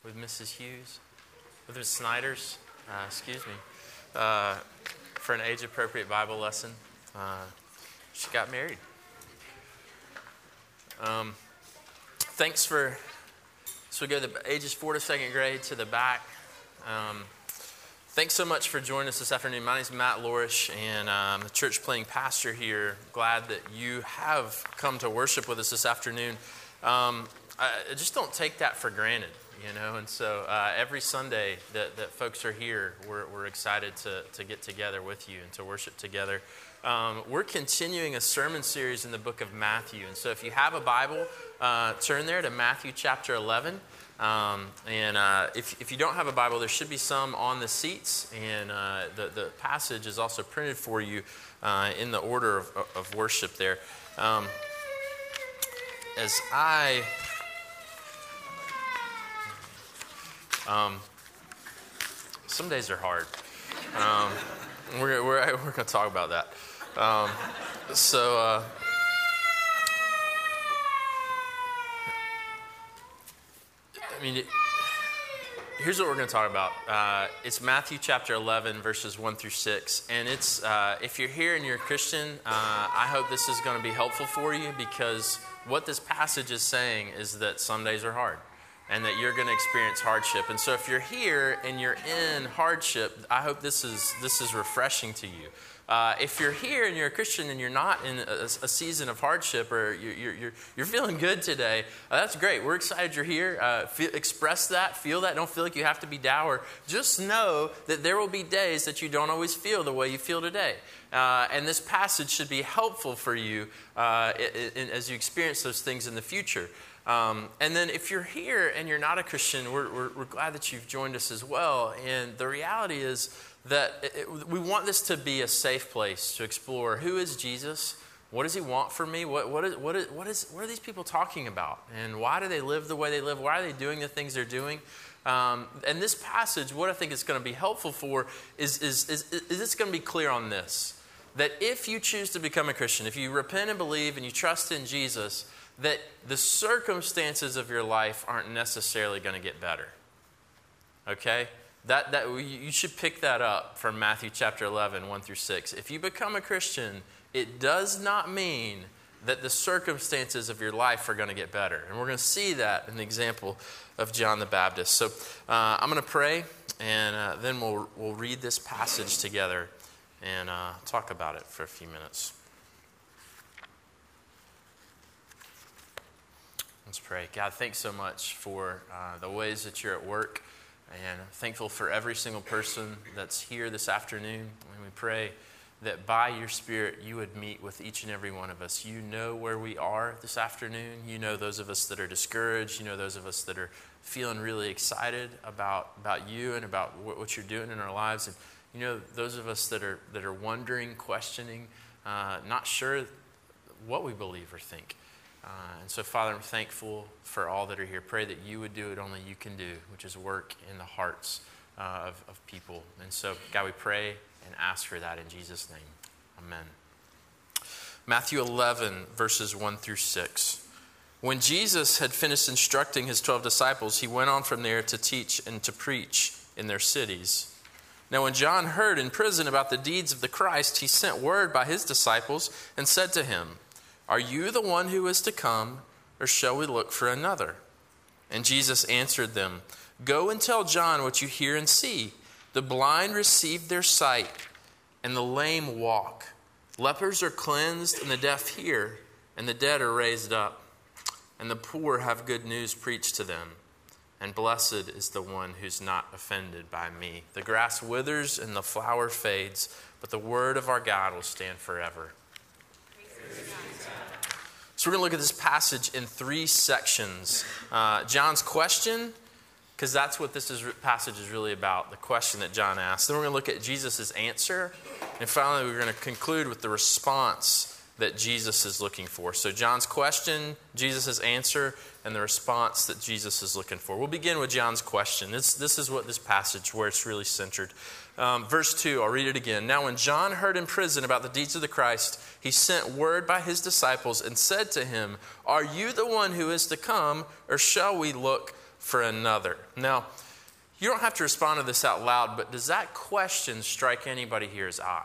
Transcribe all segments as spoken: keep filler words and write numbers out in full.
with Missus Hughes, with Miz Snyders, uh, excuse me, uh, for an age-appropriate Bible lesson. Uh, she got married. Um, thanks for, so we go the ages four to second grade to the back. Um, thanks so much for joining us this afternoon. My name is Matt Lorish, and I'm the church planting pastor here. Glad that you have come to worship with us this afternoon. Um, I just don't take that for granted, you know, and so uh, every Sunday that, that folks are here, we're, we're excited to, to get together with you and to worship together. Um, we're continuing a sermon series in the book of Matthew, and so if you have a Bible, uh, turn there to Matthew chapter eleven. Um, and uh, if, if you don't have a Bible, there should be some on the seats, and uh, the, the passage is also printed for you uh, in the order of, of worship there. Um, as I... Um, some days are hard. Um, we're we're we're going to talk about that. Um, so, uh, I mean, it, here's what we're going to talk about. Uh, it's Matthew chapter eleven, verses one through six, and it's uh, if you're here and you're a Christian, uh, I hope this is going to be helpful for you, because what this passage is saying is that some days are hard, and that you're going to experience hardship. And so if you're here and you're in hardship, I hope this is this is refreshing to you. Uh, if you're here and you're a Christian and you're not in a, a season of hardship, or you're, you're, you're, you're feeling good today, uh, that's great. We're excited you're here. Uh, feel, express that, feel that. Don't feel like you have to be dour. Just know that there will be days that you don't always feel the way you feel today. Uh, and this passage should be helpful for you uh, in, in, as you experience those things in the future. Um, and then if you're here and you're not a Christian, we're, we're, we're glad that you've joined us as well. And the reality is that it, it, we want this to be a safe place to explore who is Jesus, what does he want from me, what, what, is, what, is, what, is, what are these people talking about, and why do they live the way they live, why are they doing the things they're doing. Um, and this passage, what I think it's going to be helpful for is, is, is, is it's going to be clear on this, that if you choose to become a Christian, if you repent and believe and you trust in Jesus, that the circumstances of your life aren't necessarily going to get better. Okay? That that you should pick that up from Matthew chapter eleven, one through six. If you become a Christian, it does not mean that the circumstances of your life are going to get better. And we're going to see that in the example of John the Baptist. So uh, I'm going to pray, and uh, then we'll we'll read this passage together and uh, talk about it for a few minutes. Let's pray. God, thanks so much for uh, the ways that you're at work, and I'm thankful for every single person that's here this afternoon. And we pray that by your Spirit you would meet with each and every one of us. You know where we are this afternoon. You know those of us that are discouraged. You know those of us that are feeling really excited about, about you and about what, what you're doing in our lives. And you know those of us that are that are wondering, questioning, uh, not sure what we believe or think. Uh, and so, Father, I'm thankful for all that are here. Pray that you would do what only you can do, which is work in the hearts uh, of, of people. And so, God, we pray and ask for that in Jesus' name. Amen. Matthew eleven, verses one through six. When Jesus had finished instructing his twelve disciples, he went on from there to teach and to preach in their cities. Now, when John heard in prison about the deeds of the Christ, he sent word by his disciples and said to him, "Are you the one who is to come, or shall we look for another?" And Jesus answered them, "Go and tell John what you hear and see. The blind receive their sight, and the lame walk. Lepers are cleansed, and the deaf hear, and the dead are raised up. And the poor have good news preached to them. And blessed is the one who's not offended by me. The grass withers and the flower fades, but the word of our God will stand forever." So we're going to look at this passage in three sections. Uh, John's question, because that's what this is, passage is really about, the question that John asked. Then we're going to look at Jesus' answer. And finally, we're going to conclude with the response that Jesus is looking for. So John's question, Jesus' answer, and the response that Jesus is looking for. We'll begin with John's question. This, this is what this passage, where it's really centered. Um, verse two, I'll read it again. Now when John heard in prison about the deeds of the Christ, he sent word by his disciples and said to him, "Are you the one who is to come, or shall we look for another. Now, you don't have to respond to this out loud, but does that question strike anybody here as odd?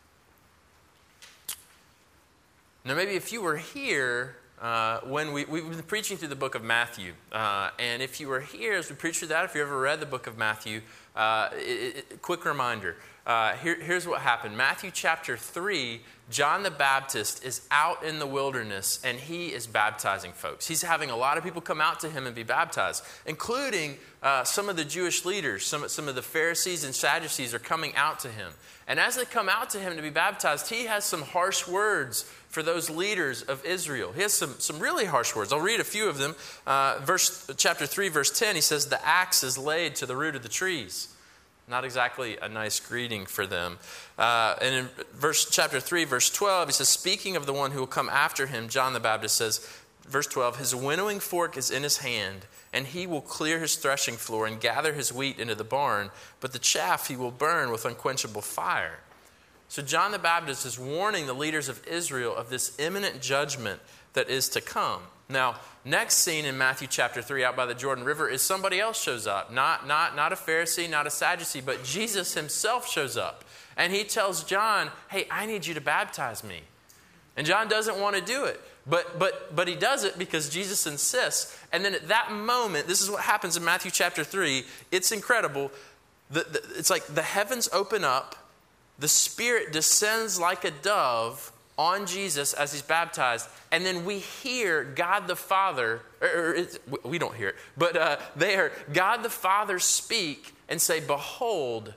Now, maybe if you were here uh, when we, we've been preaching through the book of Matthew, uh, and if you were here as we preached through that, if you ever read the book of Matthew, uh, it, it, quick reminder, uh, here, here's what happened. Matthew chapter three, John the Baptist is out in the wilderness, and he is baptizing folks. He's having a lot of people come out to him and be baptized, including uh, some of the Jewish leaders. Some, some of the Pharisees and Sadducees are coming out to him. And as they come out to him to be baptized, he has some harsh words for those leaders of Israel. He has some, some really harsh words. I'll read a few of them. Uh, verse chapter three, verse ten, he says, "The axe is laid to the root of the trees." Not exactly a nice greeting for them. Uh, and in verse chapter three, verse twelve, he says, speaking of the one who will come after him, John the Baptist says, verse twelve, "His winnowing fork is in his hand, and he will clear his threshing floor and gather his wheat into the barn, but the chaff he will burn with unquenchable fire." So John the Baptist is warning the leaders of Israel of this imminent judgment that is to come. Now, next scene in Matthew chapter three, out by the Jordan River, is somebody else shows up. Not, not, not a Pharisee, not a Sadducee, but Jesus himself shows up. And he tells John, "Hey, I need you to baptize me." And John doesn't want to do it. But, but, but he does it because Jesus insists. And then at that moment, this is what happens in Matthew chapter three. It's incredible. The, the, it's like the heavens open up. The Spirit descends like a dove on Jesus as he's baptized, and then we hear God the Father, or, or it's, we don't hear it, but uh, they hear God the Father speak and say, "Behold,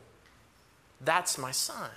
that's my son.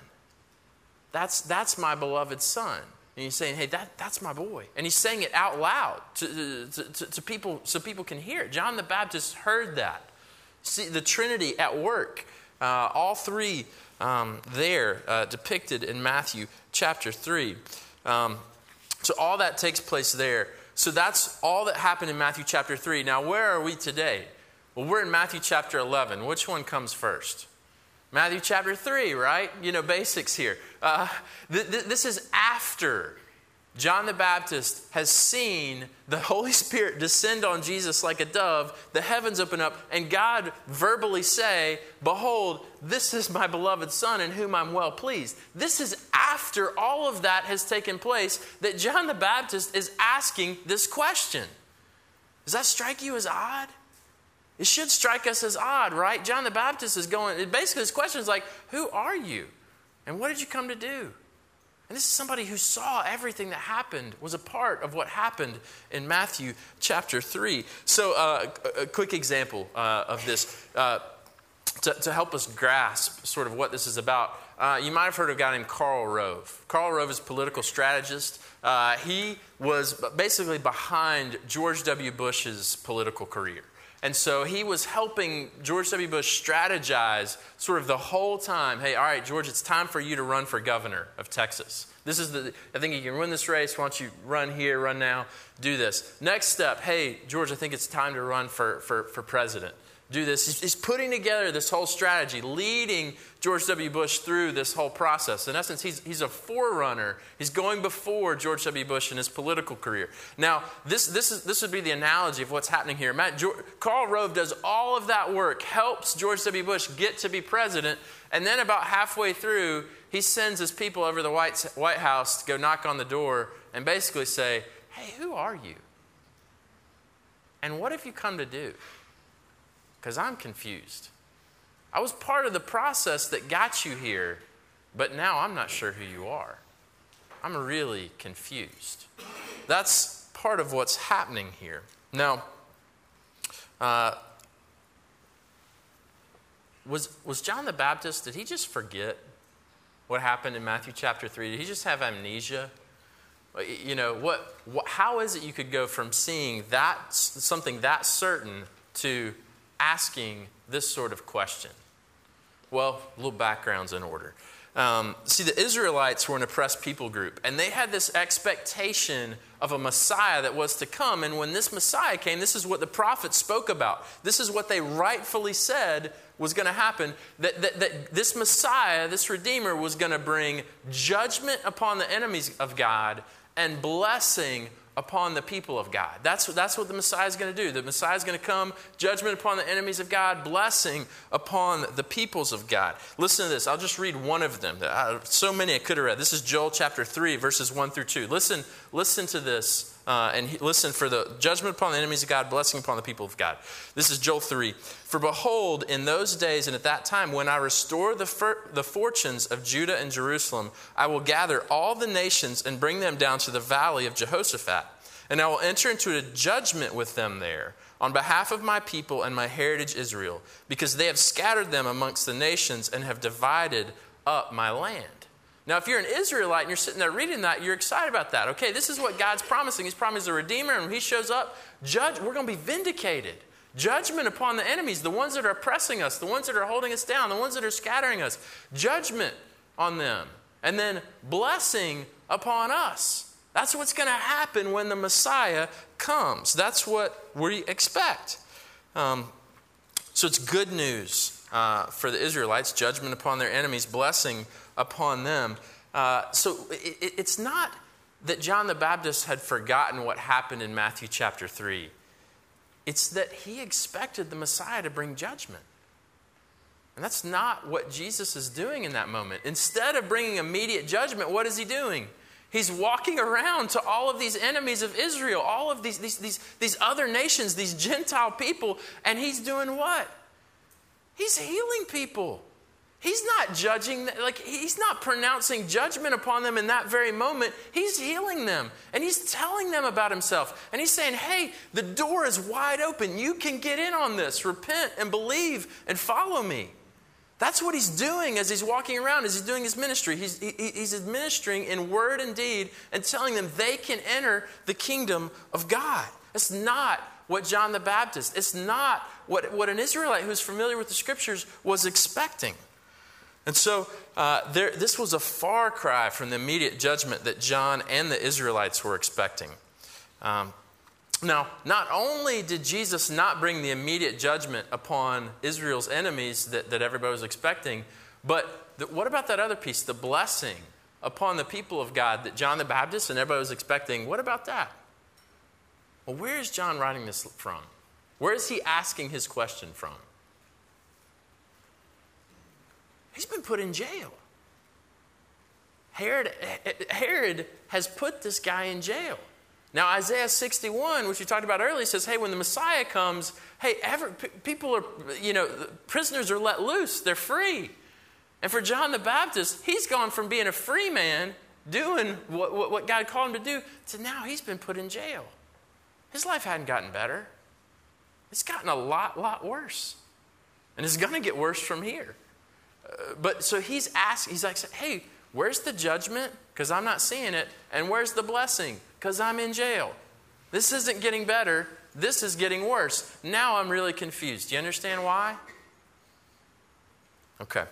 That's, that's my beloved son." And he's saying, "Hey, that, that's my boy." And he's saying it out loud to, to, to, to people so people can hear it. John the Baptist heard that. See, the Trinity at work, uh, all three Um, there uh, depicted in Matthew chapter three. Um, so all that takes place there. So that's all that happened in Matthew chapter three. Now, where are we today? Well, we're in Matthew chapter eleven. Which one comes first? Matthew chapter three, right? You know, basics here. Uh, th- th- this is after John the Baptist has seen the Holy Spirit descend on Jesus like a dove, the heavens open up, and God verbally say, "Behold, this is my beloved Son in whom I'm well pleased." This is after all of that has taken place that John the Baptist is asking this question. Does that strike you as odd? It should strike us as odd, right? John the Baptist is going, basically his question is like, who are you? And what did you come to do? And this is somebody who saw everything that happened, was a part of what happened in Matthew chapter three. So uh, a quick example uh, of this uh, to, to help us grasp sort of what this is about. Uh, you might have heard of a guy named Karl Rove. Karl Rove is a political strategist. Uh, he was basically behind George W. Bush's political career. And so he was helping George W. Bush strategize sort of the whole time. Hey, all right, George, it's time for you to run for governor of Texas. This is the, I think you can win this race. Why don't you run here, run now, do this. Next step, hey, George, I think it's time to run for, for, for president. Do this. He's, he's putting together this whole strategy, leading George W. Bush through this whole process. In essence, he's, he's a forerunner. He's going before George W. Bush in his political career. Now, this, this, is, this would be the analogy of what's happening here. Matt, George, Karl Rove does all of that work, helps George W. Bush get to be president, and then about halfway through, he sends his people over to the White, White House to go knock on the door and basically say, "Hey, who are you? And what have you come to do? Because I'm confused. I was part of the process that got you here, but now I'm not sure who you are. I'm really confused." That's part of what's happening here. Now, uh, was, was John the Baptist, did he just forget what happened in Matthew chapter three? Did he just have amnesia? You know, what, what, how is it you could go from seeing that something that certain to asking this sort of question? Well, a little background's in order. Um, see, the Israelites were an oppressed people group, and they had this expectation of a Messiah that was to come. And when this Messiah came, this is what the prophets spoke about. This is what they rightfully said was going to happen, that, that, that this Messiah, this Redeemer, was going to bring judgment upon the enemies of God and blessing upon the people of God. That's, that's what the Messiah is going to do. The Messiah is going to come, judgment upon the enemies of God, blessing upon the peoples of God. Listen to this. I'll just read one of them. So many I could have read. This is Joel chapter three, verses one through two. Listen, listen to this. Uh, and he, listen for the judgment upon the enemies of God, blessing upon the people of God. This is Joel three. For behold, in those days and at that time, when I restore the, fir- the fortunes of Judah and Jerusalem, I will gather all the nations and bring them down to the valley of Jehoshaphat. And I will enter into a judgment with them there on behalf of my people and my heritage Israel, because they have scattered them amongst the nations and have divided up my land. Now, if you're an Israelite and you're sitting there reading that, you're excited about that. Okay, this is what God's promising. He's promised a Redeemer, and when He shows up, judge, we're going to be vindicated. Judgment upon the enemies, the ones that are oppressing us, the ones that are holding us down, the ones that are scattering us. Judgment on them. And then blessing upon us. That's what's going to happen when the Messiah comes. That's what we expect. Um, so it's good news uh, for the Israelites. Judgment upon their enemies, blessing upon them. Uh, so it, it's not that John the Baptist had forgotten what happened in Matthew chapter three. It's that he expected the Messiah to bring judgment. And that's not what Jesus is doing in that moment. Instead of bringing immediate judgment, what is He doing? He's walking around to all of these enemies of Israel, all of these, these, these, these other nations, these Gentile people, and He's doing what? He's healing people. He's not judging, like He's not pronouncing judgment upon them in that very moment. He's healing them, and He's telling them about Himself. And He's saying, hey, the door is wide open. You can get in on this. Repent and believe and follow me. That's what He's doing as He's walking around, as He's doing His ministry. He's, he, he's administering in word and deed and telling them they can enter the kingdom of God. It's not what John the Baptist, it's not what, what an Israelite who's familiar with the Scriptures was expecting. And so uh, there, this was a far cry from the immediate judgment that John and the Israelites were expecting. Um, now, not only did Jesus not bring the immediate judgment upon Israel's enemies that, that everybody was expecting, but the, what about that other piece, the blessing upon the people of God that John the Baptist and everybody was expecting? What about that? Well, where is John writing this from? Where is he asking his question from? He's been put in jail. Herod, Herod has put this guy in jail. Now, Isaiah sixty-one, which we talked about earlier, says, hey, when the Messiah comes, hey, every, people are, you know, prisoners are let loose. They're free. And for John the Baptist, he's gone from being a free man, doing what, what, what God called him to do, to now he's been put in jail. His life hadn't gotten better. It's gotten a lot, lot worse. And it's going to get worse from here. But so he's asked, he's like, hey, where's the judgment? Because I'm not seeing it. And where's the blessing? Because I'm in jail. This isn't getting better. This is getting worse. Now I'm really confused. Do you understand why? Okay.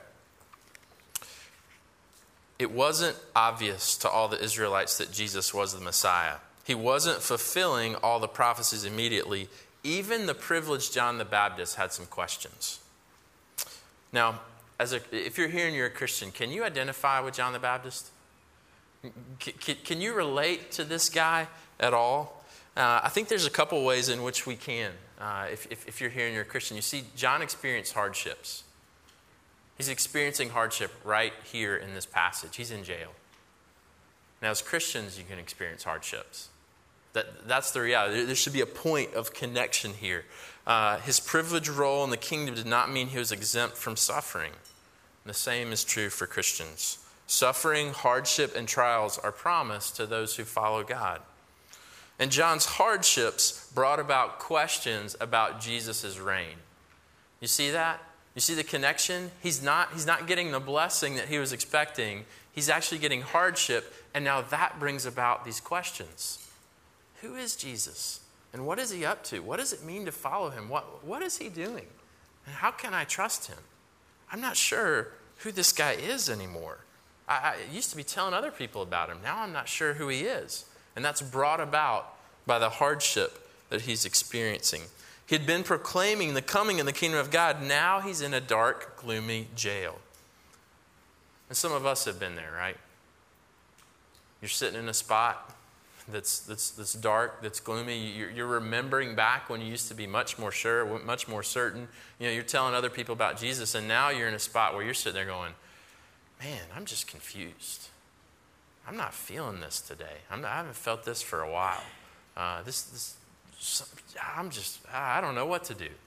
It wasn't obvious to all the Israelites that Jesus was the Messiah. He wasn't fulfilling all the prophecies immediately. Even the privileged John the Baptist had some questions. Now, As a, if you're here and you're a Christian, can you identify with John the Baptist? Can, can, can you relate to this guy at all? Uh, I think there's a couple ways in which we can. Uh, if, if, if you're here and you're a Christian, you see, John experienced hardships. He's experiencing hardship right here in this passage. He's in jail. Now, as Christians, you can experience hardships. That, that's the reality. There should be a point of connection here. Uh, his privileged role in the kingdom did not mean he was exempt from suffering. The same is true for Christians. Suffering, hardship, and trials are promised to those who follow God. And John's hardships brought about questions about Jesus' reign. You see that? You see the connection? He's not, he's not getting the blessing that he was expecting. He's actually getting hardship, and now that brings about these questions. Who is Jesus? And what is he up to? What does it mean to follow him? What, what is he doing? And how can I trust him? I'm not sure who this guy is anymore. I, I used to be telling other people about him. Now I'm not sure who he is. And that's brought about by the hardship that he's experiencing. He had been proclaiming the coming of the kingdom of God. Now he's in a dark, gloomy jail. And some of us have been there, right? You're sitting in a spot. that's that's that's dark, that's gloomy. You're, you're remembering back when you used to be much more sure, much more certain. You know, you're telling other people about Jesus, and now you're in a spot where you're sitting there going, man, I'm just confused. I'm not feeling this today. I'm not, I haven't felt this for a while. Uh, this, this, I'm just, I don't know what to do.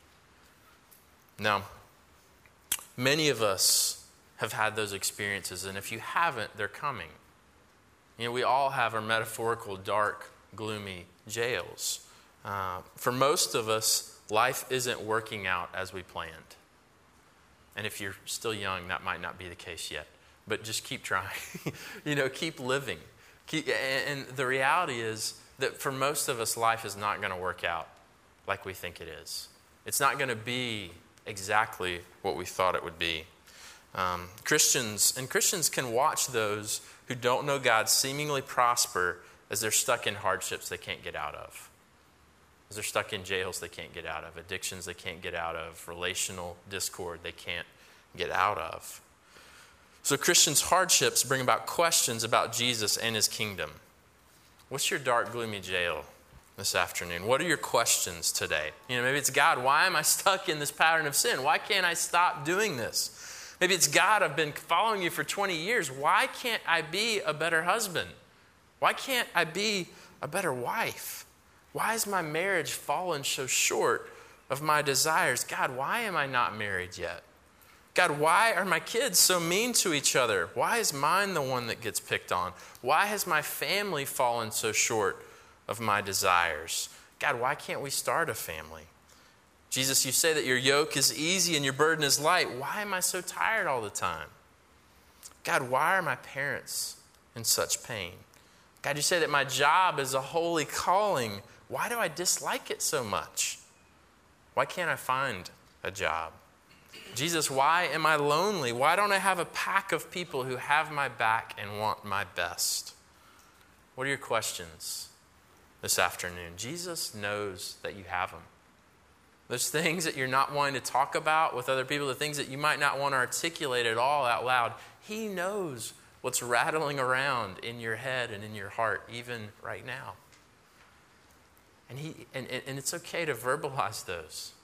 Now, many of us have had those experiences, and if you haven't, they're coming. You know, we all have our metaphorical, dark, gloomy jails. Uh, for most of us, life isn't working out as we planned. And if you're still young, that might not be the case yet. But just keep trying. you know, keep living. Keep, and the reality is that for most of us, life is not going to work out like we think it is. It's not going to be exactly what we thought it would be. Um, Christians, and Christians can watch those who don't know God seemingly prosper as they're stuck in hardships they can't get out of. As they're stuck in jails they can't get out of, addictions they can't get out of, relational discord they can't get out of. So Christians' hardships bring about questions about Jesus and his kingdom. What's your dark, gloomy jail this afternoon? What are your questions today? You know, maybe it's, God, why am I stuck in this pattern of sin? Why can't I stop doing this? Maybe it's, God, I've been following you for twenty years. Why can't I be a better husband? Why can't I be a better wife? Why has my marriage fallen so short of my desires? God, why am I not married yet? God, why are my kids so mean to each other? Why is mine the one that gets picked on? Why has my family fallen so short of my desires? God, why can't we start a family? Jesus, you say that your yoke is easy and your burden is light. Why am I so tired all the time? God, why are my parents in such pain? God, you say that my job is a holy calling. Why do I dislike it so much? Why can't I find a job? Jesus, why am I lonely? Why don't I have a pack of people who have my back and want my best? What are your questions this afternoon? Jesus knows that you have them. Those things that you're not wanting to talk about with other people, the things that you might not want to articulate at all out loud, he knows what's rattling around in your head and in your heart, even right now. And he and, and it's okay to verbalize those.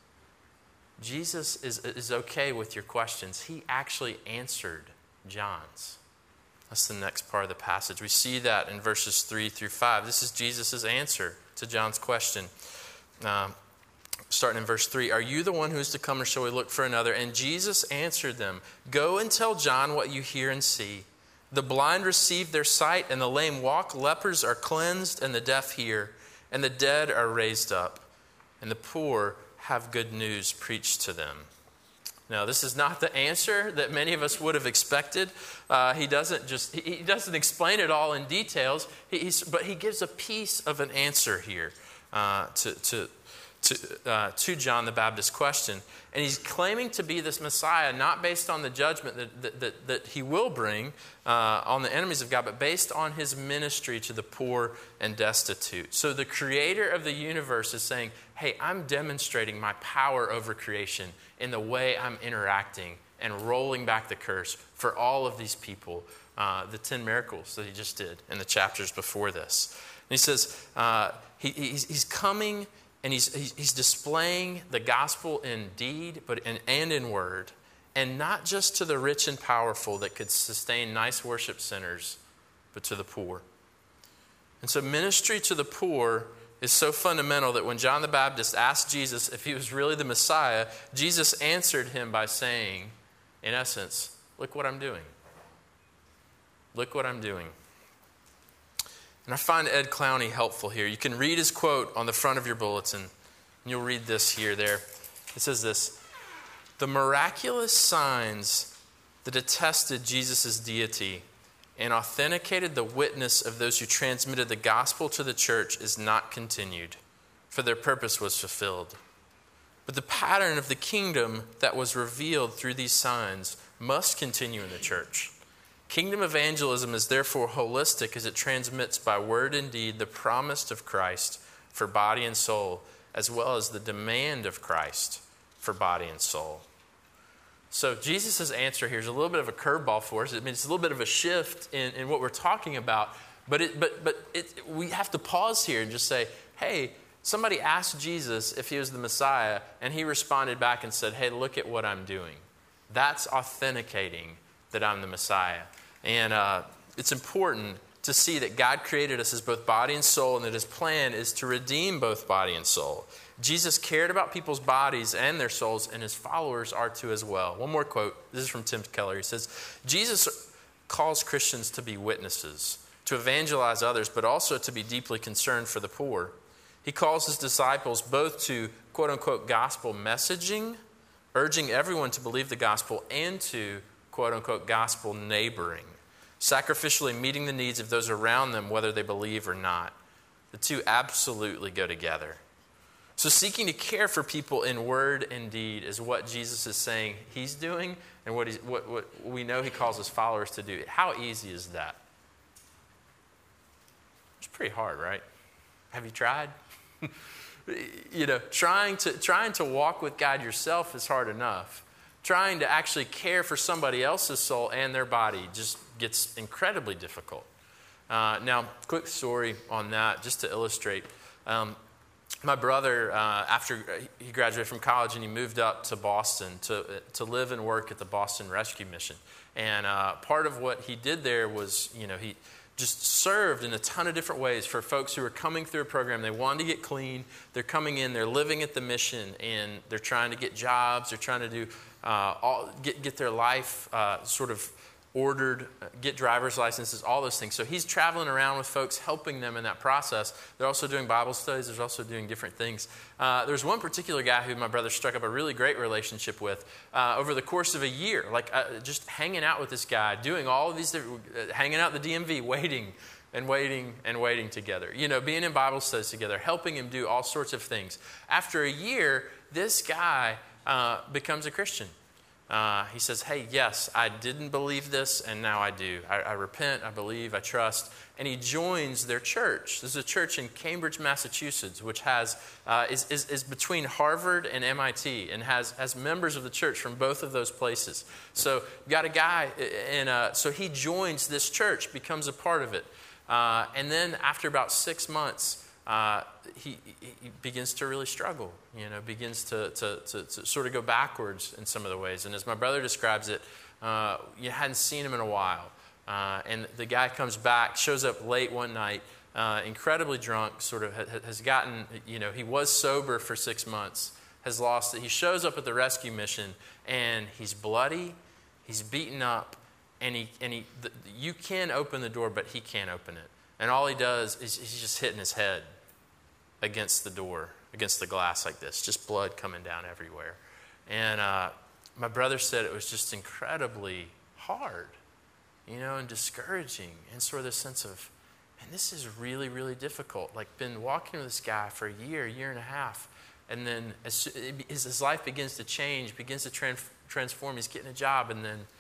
Jesus is, is okay with your questions. He actually answered John's. That's the next part of the passage. We see that in verses three through five. This is Jesus' answer to John's question. Um, starting in verse three, are you the one who is to come, or shall we look for another? And Jesus answered them, go and tell John what you hear and see. The blind receive their sight, and the lame walk. Lepers are cleansed, and the deaf hear, and the dead are raised up, and the poor have good news preached to them. Now, this is not the answer that many of us would have expected. Uh, he doesn't just he, he doesn't explain it all in details, he, he's, but he gives a piece of an answer here uh, to to to, uh, to John the Baptist's question. And he's claiming to be this Messiah, not based on the judgment that, that, that, that he will bring uh, on the enemies of God, but based on his ministry to the poor and destitute. So the creator of the universe is saying, hey, I'm demonstrating my power over creation in the way I'm interacting and rolling back the curse for all of these people, uh, the ten miracles that he just did in the chapters before this. And he says uh, he, he's, he's coming and he's, he's displaying the gospel in deed but in, and in word, and not just to the rich and powerful that could sustain nice worship centers, but to the poor. And so ministry to the poor is so fundamental that when John the Baptist asked Jesus if he was really the Messiah, Jesus answered him by saying, in essence, look what I'm doing. Look what I'm doing. And I find Ed Clowney helpful here. You can read his quote on the front of your bulletin, and you'll read this here, there. It says this: the miraculous signs that attested Jesus' deity and authenticated the witness of those who transmitted the gospel to the church is not continued, for their purpose was fulfilled. But the pattern of the kingdom that was revealed through these signs must continue in the church. Kingdom evangelism is therefore holistic as it transmits by word and deed the promise of Christ for body and soul, as well as the demand of Christ for body and soul. So Jesus' answer here is a little bit of a curveball for us. I mean, it's a little bit of a shift in, in what we're talking about. But it, but but it, we have to pause here and just say, hey, somebody asked Jesus if he was the Messiah, and he responded back and said, hey, look at what I'm doing. That's authenticating that I'm the Messiah. And uh, it's important to see that God created us as both body and soul, and that his plan is to redeem both body and soul. Jesus cared about people's bodies and their souls, and his followers are to as well. One more quote. This is from Tim Keller. He says, Jesus calls Christians to be witnesses, to evangelize others, but also to be deeply concerned for the poor. He calls his disciples both to, quote-unquote, gospel messaging, urging everyone to believe the gospel, and to, quote-unquote, gospel neighboring, sacrificially meeting the needs of those around them, whether they believe or not. The two absolutely go together. So seeking to care for people in word and deed is what Jesus is saying he's doing, and what, he's, what, what we know he calls his followers to do. How easy is that? It's pretty hard, right? Have you tried? You know, trying to trying to walk with God yourself is hard enough. Trying to actually care for somebody else's soul and their body just gets incredibly difficult. Uh, now, quick story on that, just to illustrate. Um, my brother, uh, after he graduated from college, and he moved up to Boston to to live and work at the Boston Rescue Mission. And uh, part of what he did there was, you know, he just served in a ton of different ways for folks who were coming through a program. They wanted to get clean. They're coming in. They're living at the mission, and they're trying to get jobs. They're trying to do uh, all get get their life uh, sort of ordered, get driver's licenses, all those things. So he's traveling around with folks, helping them in that process. They're also doing Bible studies. There's also doing different things. Uh, there's one particular guy who my brother struck up a really great relationship with uh, over the course of a year, like uh, just hanging out with this guy, doing all of these different, uh, hanging out at the D M V, waiting and waiting and waiting together, you know, being in Bible studies together, helping him do all sorts of things. After a year, this guy uh, becomes a Christian. Uh, he says, hey, yes, I didn't believe this, and now I do. I, I repent, I believe, I trust. And he joins their church. This is a church in Cambridge, Massachusetts, which has uh, is, is, is between Harvard and M I T, and has, has members of the church from both of those places. So you've got a guy, and uh, so he joins this church, becomes a part of it. Uh, and then after about six months, Uh, he, he begins to really struggle, you know, begins to, to, to, to sort of go backwards in some of the ways. And as my brother describes it, uh, you hadn't seen him in a while. Uh, and the guy comes back, shows up late one night, uh, incredibly drunk, sort of ha- has gotten, you know, he was sober for six months, has lost it. He shows up at the rescue mission, and he's bloody, he's beaten up, and he and he the, you can open the door, but he can't open it. And all he does is he's just hitting his head against the door, against the glass like this, just blood coming down everywhere. And uh, my brother said it was just incredibly hard, you know, and discouraging, and sort of this sense of, man, this is really, really difficult. Like, been walking with this guy for a year, year and a half, and then as, as his life begins to change, begins to trans- transform, he's getting a job, and then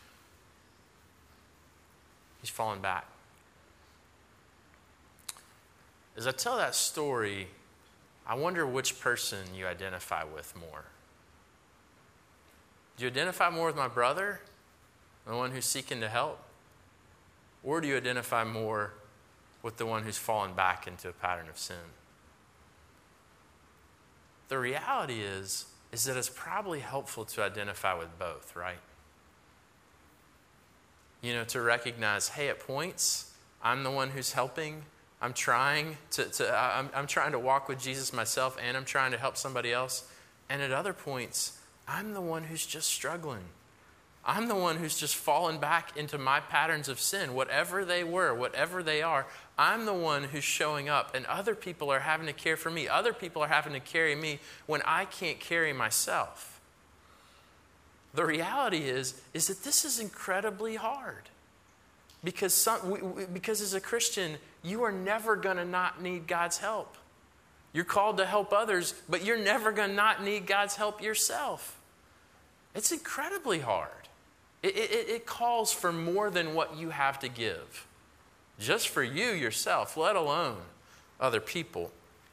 he's falling back. As I tell that story, I wonder which person you identify with more. Do you identify more with my brother, the one who's seeking to help? Or do you identify more with the one who's fallen back into a pattern of sin? The reality is, is that it's probably helpful to identify with both, right? You know, to recognize, hey, at points, I'm the one who's helping. I'm trying to, to I'm, I'm trying to walk with Jesus myself, and I'm trying to help somebody else. And at other points, I'm the one who's just struggling. I'm the one who's just fallen back into my patterns of sin, whatever they were, whatever they are. I'm the one who's showing up, and other people are having to care for me. Other people are having to carry me when I can't carry myself. The reality is, is that this is incredibly hard. Because some, we, we, because as a Christian, you are never going to not need God's help. You're called to help others, but you're never going to not need God's help yourself. It's incredibly hard. It, it, it calls for more than what you have to give. Just for you yourself, let alone other people.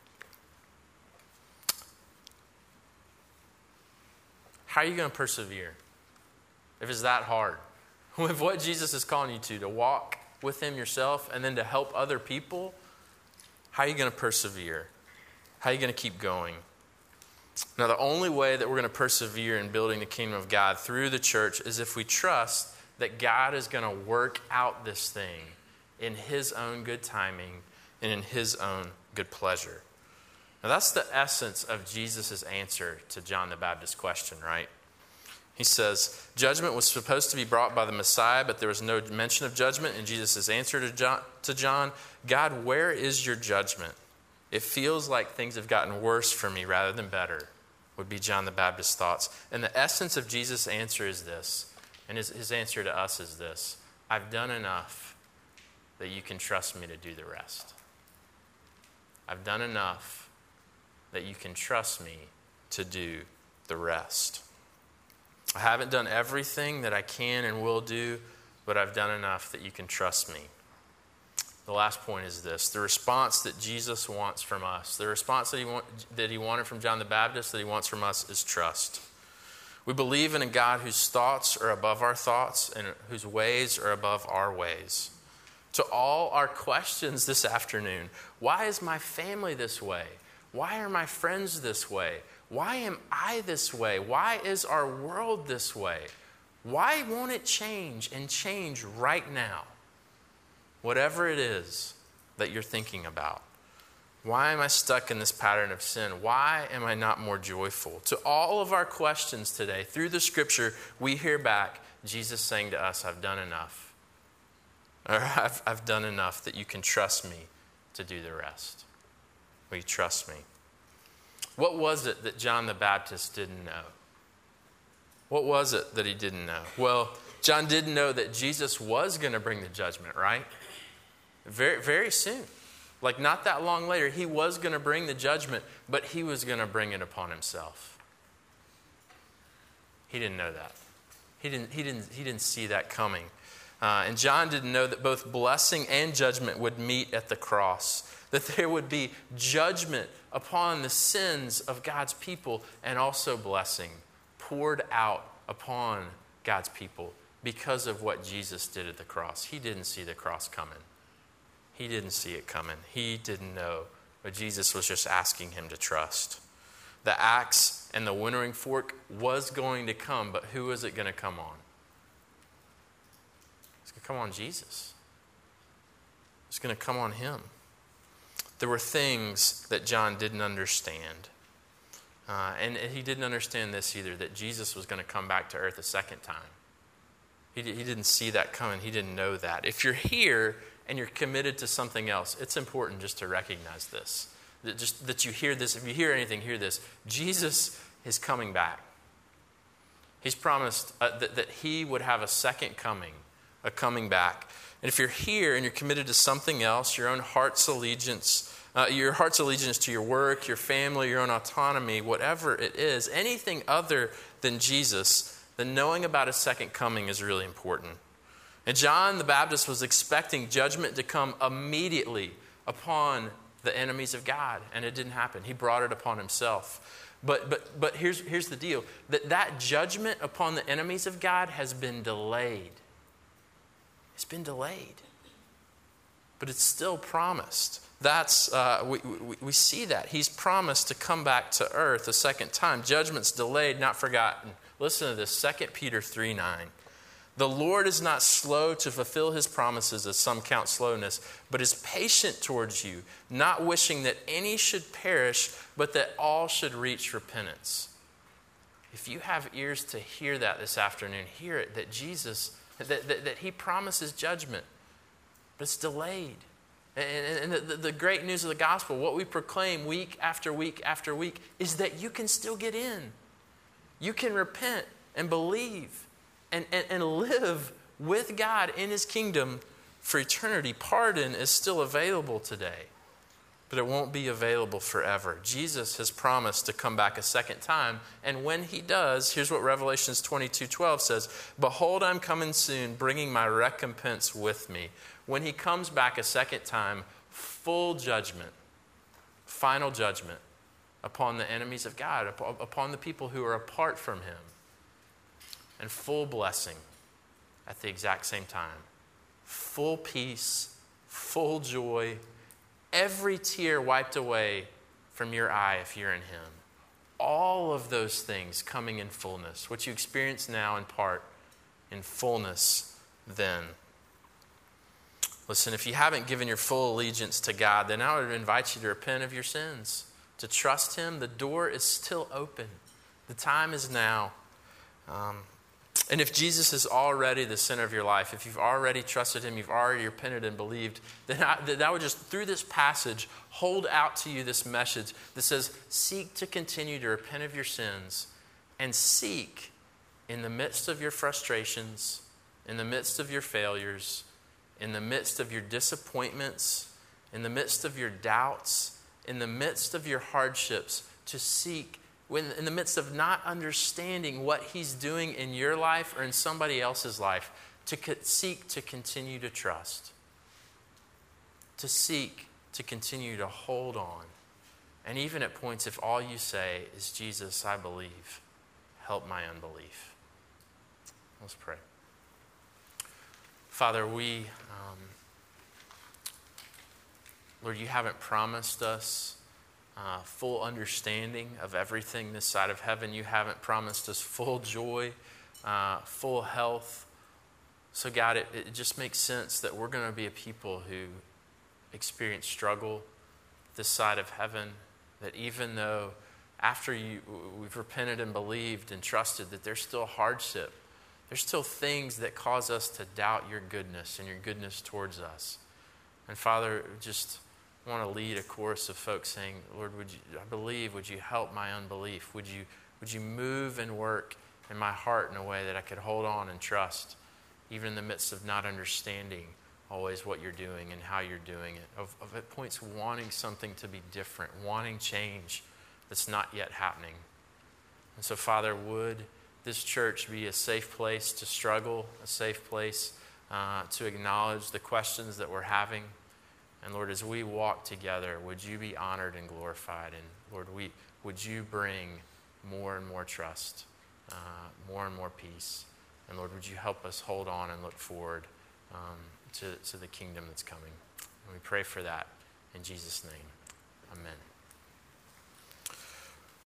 How are you going to persevere if it's that hard? With what Jesus is calling you to, to walk with him yourself and then to help other people, how are you going to persevere? How are you going to keep going? Now, the only way that we're going to persevere in building the kingdom of God through the church is if we trust that God is going to work out this thing in his own good timing and in his own good pleasure. Now, that's the essence of Jesus' answer to John the Baptist's question, right? He says, judgment was supposed to be brought by the Messiah, but there was no mention of judgment in Jesus' answer to John, to John. God, where is your judgment? It feels like things have gotten worse for me rather than better, would be John the Baptist's thoughts. And the essence of Jesus' answer is this, and his, his answer to us is this: I've done enough that you can trust me to do the rest. I've done enough that you can trust me to do the rest. I haven't done everything that I can and will do, but I've done enough that you can trust me. The last point is this: the response that Jesus wants from us, the response that he, want, that he wanted from John the Baptist, that he wants from us, is trust. We believe in a God whose thoughts are above our thoughts and whose ways are above our ways. To all our questions this afternoon, why is my family this way? Why are my friends this way? Why am I this way? Why is our world this way? Why won't it change and change right now? Whatever it is that you're thinking about. Why am I stuck in this pattern of sin? Why am I not more joyful? To all of our questions today, through the scripture, we hear back Jesus saying to us, I've done enough. Or I've, I've done enough that you can trust me to do the rest. Will you trust me? What was it that John the Baptist didn't know? What was it that he didn't know? Well, John didn't know that Jesus was going to bring the judgment, right? Very, very soon. Like not that long later, he was going to bring the judgment, but he was going to bring it upon himself. He didn't know that. He didn't, he didn't, he didn't see that coming. Uh, and John didn't know that both blessing and judgment would meet at the cross. That there would be judgment upon the sins of God's people and also blessing poured out upon God's people because of what Jesus did at the cross. He didn't see the cross coming. He didn't see it coming. He didn't know, but Jesus was just asking him to trust. The axe and the winnowing fork was going to come, but who is it going to come on? It's going to come on Jesus. It's going to come on him. There were things that John didn't understand. Uh, and he didn't understand this either, that Jesus was going to come back to earth a second time. He, he didn't see that coming. He didn't know that. If you're here and you're committed to something else, it's important just to recognize this. That, just, that you hear this. If you hear anything, hear this. Jesus is coming back. He's promised uh, that, that he would have a second coming, a coming back. And if you're here and you're committed to something else, your own heart's allegiance, uh, your heart's allegiance to your work, your family, your own autonomy, whatever it is, anything other than Jesus, then knowing about his second coming is really important. And John the Baptist was expecting judgment to come immediately upon the enemies of God, and it didn't happen. He brought it upon himself. But but but here's here's the deal: that that judgment upon the enemies of God has been delayed. It's been delayed, but it's still promised. That's uh, we, we we see that he's promised to come back to earth a second time. Judgment's delayed, not forgotten. Listen to this: Second Peter three nine. The Lord is not slow to fulfill his promises, as some count slowness, but is patient towards you, not wishing that any should perish, but that all should reach repentance. If you have ears to hear that this afternoon, hear it, that Jesus, that, that, that he promises judgment, but it's delayed. And, and the, the great news of the gospel, what we proclaim week after week after week, is that you can still get in. You can repent and believe. And, and, and live with God in his kingdom for eternity. Pardon is still available today, but it won't be available forever. Jesus has promised to come back a second time, and when he does, here's what Revelations twenty-two twelve says: Behold, I'm coming soon, bringing my recompense with me. When he comes back a second time, full judgment, final judgment upon the enemies of God, upon the people who are apart from him. And full blessing at the exact same time full peace, full joy, every tear wiped away from your eye if you're in him. All of those things coming in fullness. What you experience now in part, in fullness then. Listen, if you haven't given your full allegiance to God, then I would invite you to repent of your sins, to trust him. The door is still open. The time is now. Um, and if Jesus is already the center of your life, if you've already trusted him, you've already repented and believed, then I, that I would just, through this passage, hold out to you this message that says, seek to continue to repent of your sins and seek in the midst of your frustrations, in the midst of your failures, in the midst of your disappointments, in the midst of your doubts, in the midst of your hardships, to seek, when in the midst of not understanding what he's doing in your life or in somebody else's life, to co- seek to continue to trust, to seek to continue to hold on. And even at points, if all you say is, Jesus, I believe, help my unbelief. Let's pray. Father, we, um, Lord, you haven't promised us uh, full understanding of everything this side of heaven. You haven't promised us full joy, uh, full health. So God, it, it just makes sense that we're going to be a people who experience struggle this side of heaven, that even though after you, we've repented and believed and trusted, that there's still hardship. There's still things that cause us to doubt your goodness and your goodness towards us. And Father, just want to lead a chorus of folks saying, Lord, would you, I believe, would you help my unbelief? Would you, would you move and work in my heart in a way that I could hold on and trust, even in the midst of not understanding always what you're doing and how you're doing it, of, of at points wanting something to be different, wanting change that's not yet happening. And so, Father, would this church be a safe place to struggle, a safe place uh, to acknowledge the questions that we're having. And Lord, as we walk together, would you be honored and glorified? And Lord, we would you bring more and more trust, uh, more and more peace. And Lord, would you help us hold on and look forward um, to, to the kingdom that's coming. And we pray for that in Jesus' name. Amen.